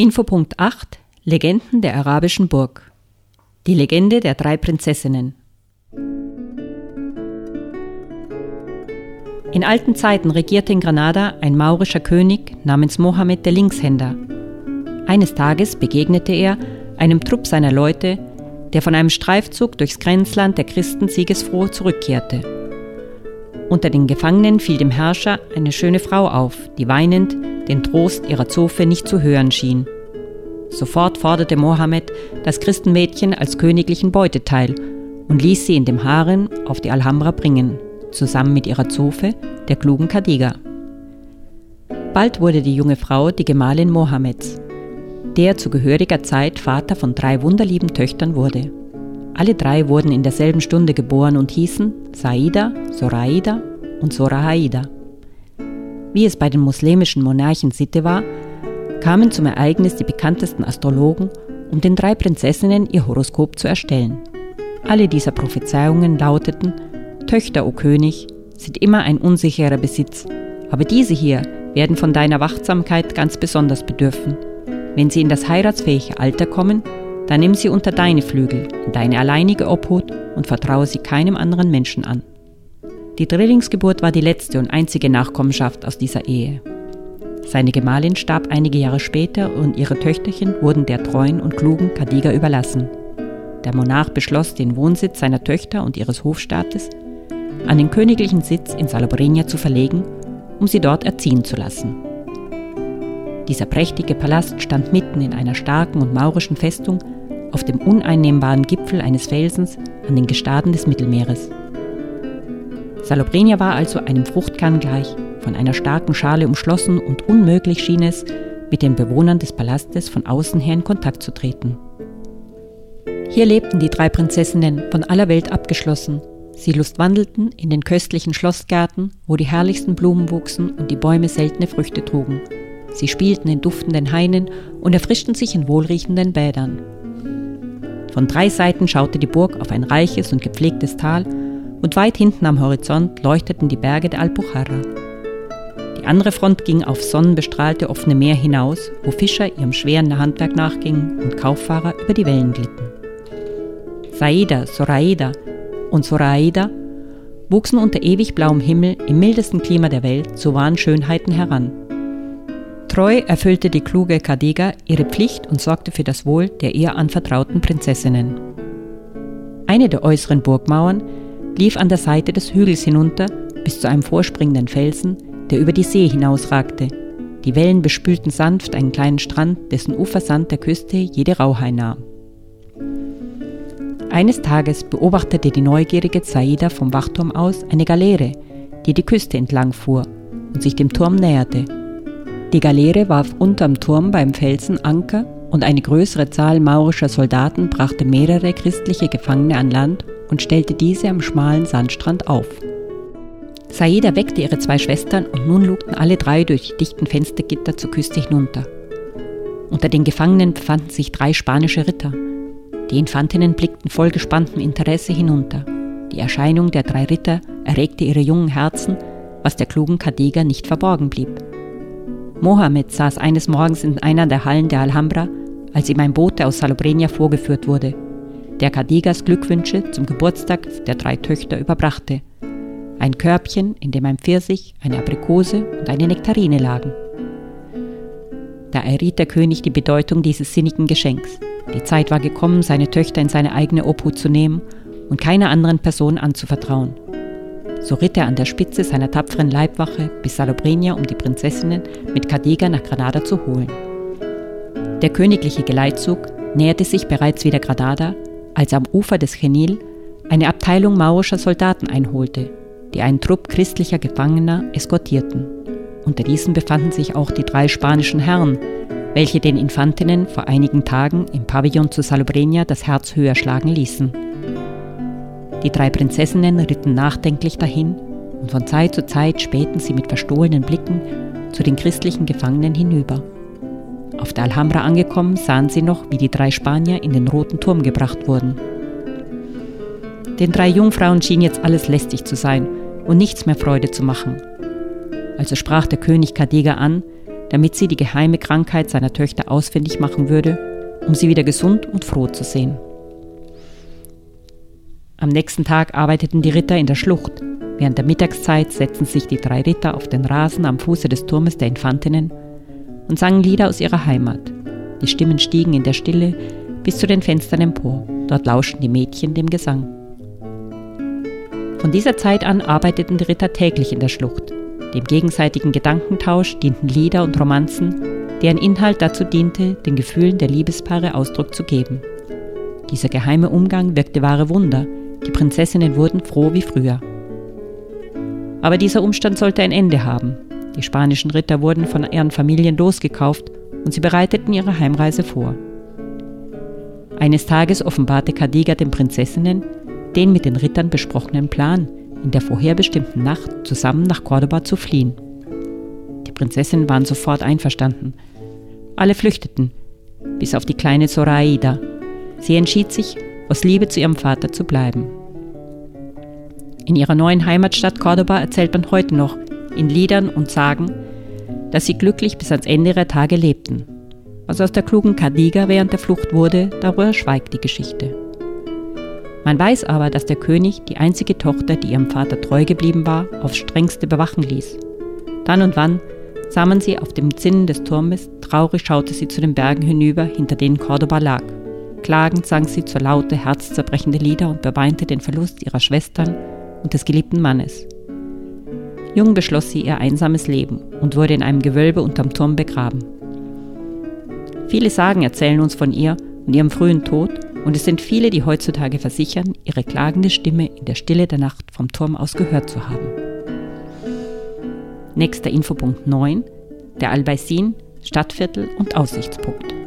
Infopunkt 8 – Legenden der arabischen Burg. Die Legende der 3 Prinzessinnen. In alten Zeiten regierte in Granada ein maurischer König namens Mohammed der Linkshänder. Eines Tages begegnete er einem Trupp seiner Leute, der von einem Streifzug durchs Grenzland der Christen siegesfroh zurückkehrte. Unter den Gefangenen fiel dem Herrscher eine schöne Frau auf, die weinend den Trost ihrer Zofe nicht zu hören schien. Sofort forderte Mohammed das Christenmädchen als königlichen Beuteteil und ließ sie in dem Harem auf die Alhambra bringen, zusammen mit ihrer Zofe, der klugen Khadija. Bald wurde die junge Frau die Gemahlin Mohammeds, der zu gehöriger Zeit Vater von 3 wunderlieben Töchtern wurde. Alle 3 wurden in derselben Stunde geboren und hießen Saida, Zoraida und Zoraida. Wie es bei den muslimischen Monarchen Sitte war, kamen zum Ereignis die bekanntesten Astrologen, um den 3 Prinzessinnen ihr Horoskop zu erstellen. Alle dieser Prophezeiungen lauteten: Töchter, o König, sind immer ein unsicherer Besitz, aber diese hier werden von deiner Wachsamkeit ganz besonders bedürfen. Wenn sie in das heiratsfähige Alter kommen, dann nimm sie unter deine Flügel, in deine alleinige Obhut und vertraue sie keinem anderen Menschen an. Die Drillingsgeburt war die letzte und einzige Nachkommenschaft aus dieser Ehe. Seine Gemahlin starb einige Jahre später und ihre Töchterchen wurden der treuen und klugen Khadija überlassen. Der Monarch beschloss, den Wohnsitz seiner Töchter und ihres Hofstaates an den königlichen Sitz in Salobreña zu verlegen, um sie dort erziehen zu lassen. Dieser prächtige Palast stand mitten in einer starken und maurischen Festung auf dem uneinnehmbaren Gipfel eines Felsens an den Gestaden des Mittelmeeres. Salobreña war also einem Fruchtkern gleich, von einer starken Schale umschlossen, und unmöglich schien es, mit den Bewohnern des Palastes von außen her in Kontakt zu treten. Hier lebten die 3 Prinzessinnen, von aller Welt abgeschlossen. Sie lustwandelten in den köstlichen Schlossgärten, wo die herrlichsten Blumen wuchsen und die Bäume seltene Früchte trugen. Sie spielten in duftenden Hainen und erfrischten sich in wohlriechenden Bädern. Von 3 Seiten schaute die Burg auf ein reiches und gepflegtes Tal, und weit hinten am Horizont leuchteten die Berge der Alpujarra. Die andere Front ging aufs sonnenbestrahlte offene Meer hinaus, wo Fischer ihrem schweren Handwerk nachgingen und Kauffahrer über die Wellen glitten. Saida, Zoraida und Zoraida wuchsen unter ewig blauem Himmel im mildesten Klima der Welt zu wahren Schönheiten heran. Treu erfüllte die kluge Khadija ihre Pflicht und sorgte für das Wohl der ihr anvertrauten Prinzessinnen. Eine der äußeren Burgmauern lief an der Seite des Hügels hinunter bis zu einem vorspringenden Felsen, der über die See hinausragte. Die Wellen bespülten sanft einen kleinen Strand, dessen Ufersand der Küste jede Rauheit nahm. Eines Tages beobachtete die neugierige Saida vom Wachturm aus eine Galeere, die die Küste entlang fuhr und sich dem Turm näherte. Die Galeere warf unterm Turm beim Felsen Anker, und eine größere Zahl maurischer Soldaten brachte mehrere christliche Gefangene an Land und stellte diese am schmalen Sandstrand auf. Saida weckte ihre 2 Schwestern, und nun lugten alle 3 durch die dichten Fenstergitter zur Küste hinunter. Unter den Gefangenen befanden sich 3 spanische Ritter. Die Infantinnen blickten voll gespanntem Interesse hinunter. Die Erscheinung der 3 Ritter erregte ihre jungen Herzen, was der klugen Khadija nicht verborgen blieb. Mohammed saß eines Morgens in einer der Hallen der Alhambra, als ihm ein Bote aus Salobreña vorgeführt wurde, der Khadijas Glückwünsche zum Geburtstag der 3 Töchter überbrachte. Ein Körbchen, in dem ein Pfirsich, eine Aprikose und eine Nektarine lagen. Da erriet der König die Bedeutung dieses sinnigen Geschenks. Die Zeit war gekommen, seine Töchter in seine eigene Obhut zu nehmen und keiner anderen Person anzuvertrauen. So ritt er an der Spitze seiner tapferen Leibwache bis Salobreña, um die Prinzessinnen mit Khadija nach Granada zu holen. Der königliche Geleitzug näherte sich bereits wieder Granada, als am Ufer des Genil eine Abteilung maurischer Soldaten einholte, die einen Trupp christlicher Gefangener eskortierten. Unter diesen befanden sich auch die 3 spanischen Herren, welche den Infantinnen vor einigen Tagen im Pavillon zu Salobreña das Herz höher schlagen ließen. Die 3 Prinzessinnen ritten nachdenklich dahin, und von Zeit zu Zeit spähten sie mit verstohlenen Blicken zu den christlichen Gefangenen hinüber. Auf der Alhambra angekommen, sahen sie noch, wie die 3 Spanier in den Roten Turm gebracht wurden. Den 3 Jungfrauen schien jetzt alles lästig zu sein und nichts mehr Freude zu machen. Also sprach der König Khadija an, damit sie die geheime Krankheit seiner Töchter ausfindig machen würde, um sie wieder gesund und froh zu sehen. Am nächsten Tag arbeiteten die Ritter in der Schlucht. Während der Mittagszeit setzten sich die 3 Ritter auf den Rasen am Fuße des Turmes der Infantinnen und sangen Lieder aus ihrer Heimat. Die Stimmen stiegen in der Stille bis zu den Fenstern empor. Dort lauschten die Mädchen dem Gesang. Von dieser Zeit an arbeiteten die Ritter täglich in der Schlucht. Dem gegenseitigen Gedankentausch dienten Lieder und Romanzen, deren Inhalt dazu diente, den Gefühlen der Liebespaare Ausdruck zu geben. Dieser geheime Umgang wirkte wahre Wunder. Die Prinzessinnen wurden froh wie früher. Aber dieser Umstand sollte ein Ende haben. Die spanischen Ritter wurden von ihren Familien losgekauft und sie bereiteten ihre Heimreise vor. Eines Tages offenbarte Cadiga den Prinzessinnen den mit den Rittern besprochenen Plan, in der vorherbestimmten Nacht zusammen nach Córdoba zu fliehen. Die Prinzessinnen waren sofort einverstanden. Alle flüchteten, bis auf die kleine Zoraida. Sie entschied sich, aus Liebe zu ihrem Vater zu bleiben. In ihrer neuen Heimatstadt Córdoba erzählt man heute noch in Liedern und Sagen, dass sie glücklich bis ans Ende ihrer Tage lebten. Was aus der klugen Cadiga während der Flucht wurde, darüber schweigt die Geschichte. Man weiß aber, dass der König die einzige Tochter, die ihrem Vater treu geblieben war, aufs Strengste bewachen ließ. Dann und wann sah man sie auf dem Zinnen des Turmes, traurig schaute sie zu den Bergen hinüber, hinter denen Córdoba lag. Klagend sang sie zur laute, herzzerbrechende Lieder und beweinte den Verlust ihrer Schwestern und des geliebten Mannes. Jung beschloss sie ihr einsames Leben und wurde in einem Gewölbe unterm Turm begraben. Viele Sagen erzählen uns von ihr und ihrem frühen Tod, und es sind viele, die heutzutage versichern, ihre klagende Stimme in der Stille der Nacht vom Turm aus gehört zu haben. Nächster Infopunkt 9, der Albaicín, Stadtviertel und Aussichtspunkt.